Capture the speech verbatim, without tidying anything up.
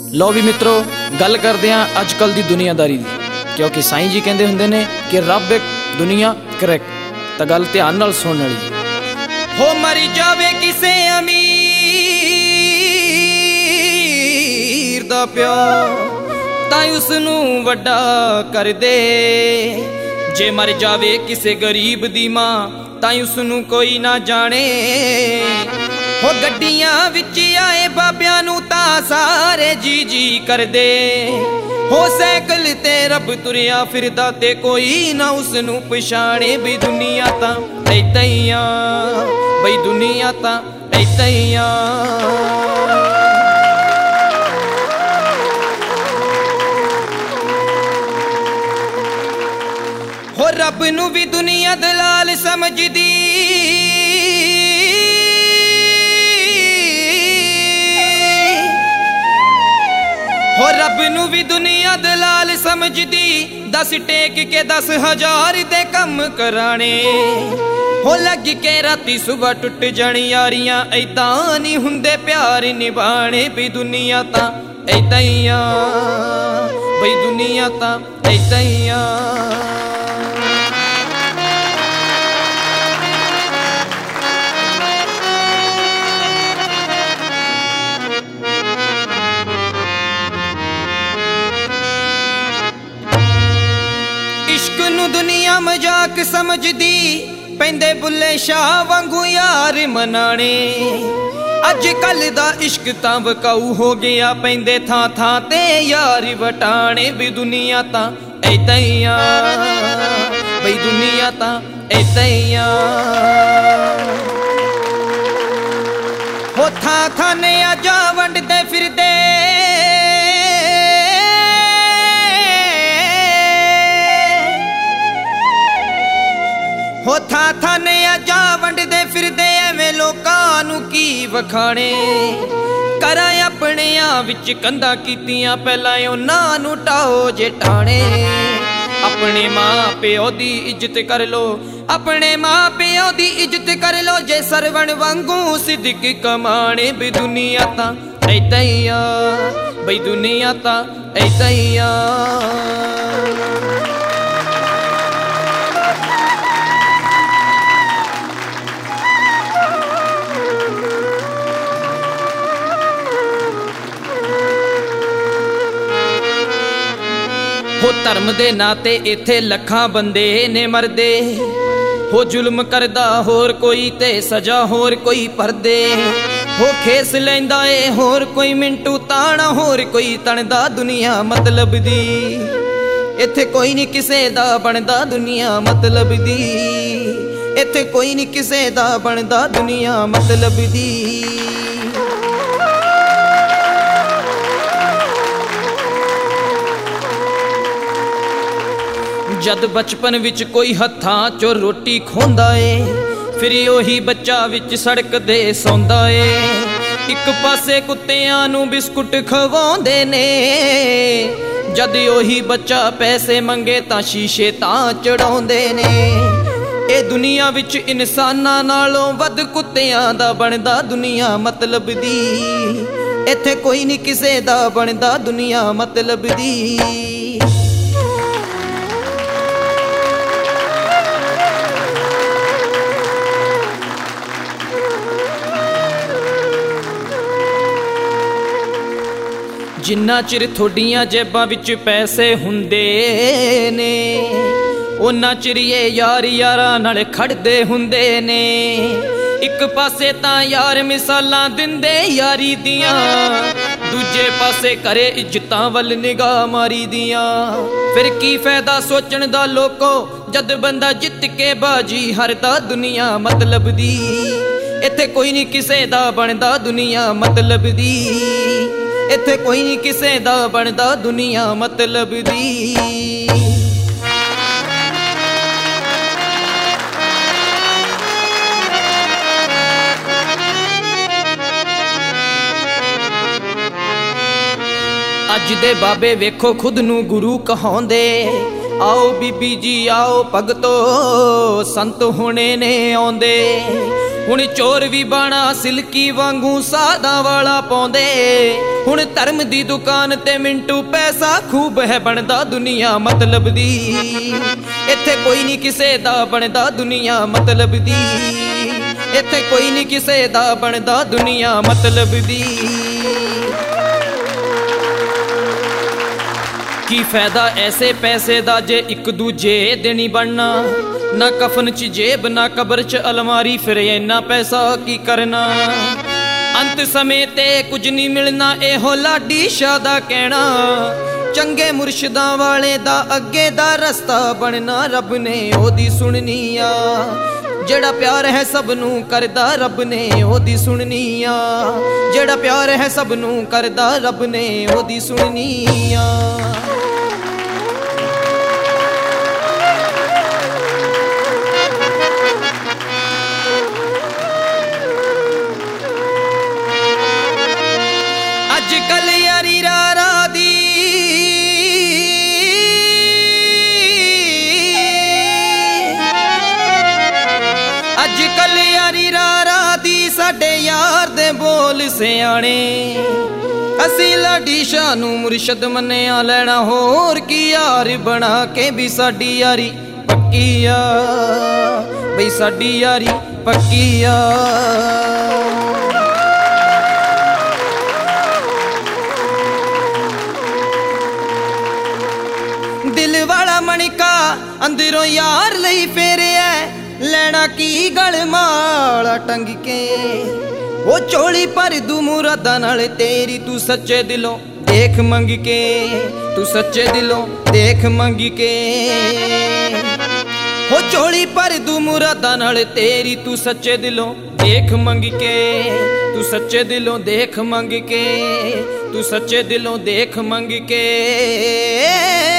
लो भी मित्रों, गल करते हैं अजकल की दुनियादारी की, क्योंकि साईं जी कहते होंगे ने कि रब एक दुनिया करैक। तो गल ध्यान नाल सुनने वाली हो मरी जावे किसे अमीर दा प्यार तां उसनू वड्डा कर दे, जे मर जावे किसे गरीब दी मां तां उसनू कोई ना जाने। हो गड्डियां विच आए बाबियां नू तां सारे जी जी कर दे, हो सैकल ते रब तुरिया फिरदा ते कोई ना उसनू पछाणे। बई दुनिया तां ऐदां ही आ, बई दुनिया तां ऐदां ही आ। हो रब नू भी दुनिया दलाल समझदी, हो रब नू भी दुनिया दलाल समझदी। दस टेक के दस हजार दे कम कराने, हो लग के राती सुबह टुट जानी यारियां। ऐदां नहीं हुंदे प्यार निभाने, भी दुनिया तां ऐदां ही आ, बई दुनिया तां ऐदां ही आ। इश्क नू दुनिया मजाक समझदी, पैंदे बुल्ले शाह वांगू यार मनाने। अज कल दा इश्क तां वकाऊ हो गया, पैंदे थां थां ते यार वटाने। भी दुनिया तां ऐदां ही आ, बई दुनिया तां ऐदां ही आ। हो थां थां ने आजा वंडदे फिरदे, हो था था ने आजा वंडदे फिरदे। एवें लोकां नू की वखाणे, करा अपने विच कंधा कीतियां पहला उन्हां नू टाओ जेठाने। अपने मां प्यो दी इज्जत कर लो, अपने मां प्यो दी इज्जत कर लो, जे सरवण वांगू सिद्दक कमाने। भी दुनिया तां ऐदां ही आ, बई दुनिया तां ऐदां ही आ। हो धर्म दे नाते इत्थे लखां बंदे ने मरदे, हो जुल्म करदा होर कोई ते सजा होर कोई परदे। हो खेस लैंदा ए होर कोई मिंटू ताना, होर कोई तणदा दुनिया मतलब दी। इत्थे कोई नहीं किसे दा बनदा दुनिया मतलब दी, इत्थे कोई नहीं किसे दा बनदा दुनिया मतलब दी। जद बचपन विच कोई हत्थां चो रोटी खोंदा ए, फिर ओही बच्चा विच सड़क दे सौंदा ए। इक पासे कुत्तियां नू बिस्कुट खवाउंदे ने, जद ओही बच्चा पैसे मंगे तां शीशे तां चढ़ाउंदे ने। ए दुनिया विच इंसानां नालों वध कुत्तियां दा बनदा दुनिया मतलब दी। इत्थे कोई नहीं किसे दा बनदा दुनिया मतलब दी। जिन्ना चिर थोड़ियां जेबां विच पैसे हुंदे ने, उन्ना चिर ये यार यारां नाल खड़दे हुंदे ने। इक पासे तां यार मिसालां दिंदे यारी दियां, दूजे पासे करे इज्जतां वल निगाह मारी दियां। फिर की फायदा सोचण दा लोको, जद बंदा जित के बाजी हरदा दुनिया मतलब दी। इत्थे कोई नहीं किसे दा बनदा दुनिया मतलब दी, इत्थे कोई नहीं किसे दा बनदा दुनिया मतलब दी। अज दे बाबे वेखो खुद नू गुरु कहाउंदे, आओ बीबी जी आओ भगतो संत होने ने आउंदे। ਹੁਣ ਚੋਰ ਵੀ ਬਾਣਾ ਸਿਲਕੀ ਵਾਂਗੂ ਸਾਦਾ ਵਾਲਾ ਪਾਉਂਦੇ। ਹੁਣ ਧਰਮ ਦੀ ਦੁਕਾਨ ਤੇ ਮਿੰਟੂ ਪੈਸਾ ਖੂਬ ਹੈ ਬਣਦਾ ਦੁਨੀਆ ਮਤਲਬ ਦੀ। ਇੱਥੇ ਕੋਈ ਨਹੀਂ ਕਿਸੇ ਦਾ ਬਣਦਾ ਦੁਨੀਆ ਮਤਲਬ ਦੀ। ਇੱਥੇ ਕੋਈ ਨਹੀਂ ਕਿਸੇ ਦਾ ਬਣਦਾ ਦੁਨੀਆ ਮਤਲਬ ਦੀ। ਕੀ ਫਾਇਦਾ ਐਸੇ ਪੈਸੇ ਦਾ ਜੇ ਇੱਕ ਦੂਜੇ ਦੇ ਨਹੀਂ ਬਣਨਾ। ਨਾ ਕਫਨ ਚ ਜੇਬ ਨਾ ਕਬਰ ਚ ਅਲਮਾਰੀ, ਫਿਰ ਇੰਨਾ ਪੈਸਾ ਕੀ ਕਰਨਾ। ਅੰਤ ਸਮੇਂ ਤੇ ਕੁਝ ਨਹੀਂ ਮਿਲਣਾ, ਇਹੋ ਲਾਡੀ ਸ਼ਾਹ ਦਾ ਕਹਿਣਾ। ਚੰਗੇ ਮੁਰਸ਼ਿਦਾਂ ਵਾਲੇ ਦਾ ਅੱਗੇ ਦਾ ਰਸਤਾ ਬਣਨਾ, ਰੱਬ ਨੇ ਉਹਦੀ ਸੁਣਨੀ ਆ। ਜਿਹੜਾ ਪਿਆਰ ਹੈ ਸਭ ਨੂੰ ਕਰਦਾ, ਰੱਬ ਨੇ ਉਹਦੀ ਸੁਣਨੀ ਆ। ਜਿਹੜਾ ਪਿਆਰ ਹੈ ਸਭ ਨੂੰ ਕਰਦਾ, ਰੱਬ ਨੇ ਉਹਦੀ ਸੁਣਨੀ ਆ। ਅੱਜ ਕੱਲ ਯਾਰੀ ਰਾਰਾ ਦੀ ਅੱਜ ਕੱਲ ਯਾਰੀ ਰਾਰਾ ਦੀ, ਸਾਡੇ ਯਾਰ ਦੇ ਬੋਲ ਸਿਆਣੇ। ਅਸੀਂ ਲਾਡੀ ਸ਼ਾਹ ਨੂੰ ਮੁਰਸ਼ਦ ਮੰਨਿਆ, ਲੈਣਾ ਹੋਰ ਕੀ ਯਾਰ ਬਣਾ ਕੇ ਵੀ ਸਾਡੀ ਯਾਰੀ ਪੱਕੀ ਆ। ਬਈ ਸਾਡੀ ਯਾਰੀ ਪੱਕੀ ਆ। ਦਿਲ ਵਾਲਾ ਮਣਕਾ ਅੰਦਰੋਂ ਯਾਰ ਲਈ ਫੇਰਿਆ, ਲੈਣਾ ਕੀ ਗਲ ਮਾਲਾ ਟੰਗ ਕੇ। ਉਹ ਝੋਲੀ ਭਰ ਦੂ ਮੁਰਾਦਾਂ ਨਾਲ ਤੇਰੀ, ਤੂੰ ਸੱਚੇ ਦਿਲੋਂ ਦੇਖ ਮੰਗ ਕੇ। ਤੂੰ ਸੱਚੇ ਦਿਲੋਂ ਦੇਖ ਮੰਗ ਕੇ। ਉਹ ਝੋਲੀ ਭਰ ਦੂ ਮੁਰਾਦਾਂ ਨਾਲ ਤੇਰੀ, ਤੂੰ ਸੱਚੇ ਦਿਲੋਂ ਦੇਖ ਮੰਗ ਕੇ। ਤੂੰ ਸੱਚੇ ਦਿਲੋਂ ਦੇਖ ਮੰਗ ਕੇ। ਤੂੰ ਸੱਚੇ ਦਿਲੋਂ ਦੇਖ ਮੰਗ ਕੇ।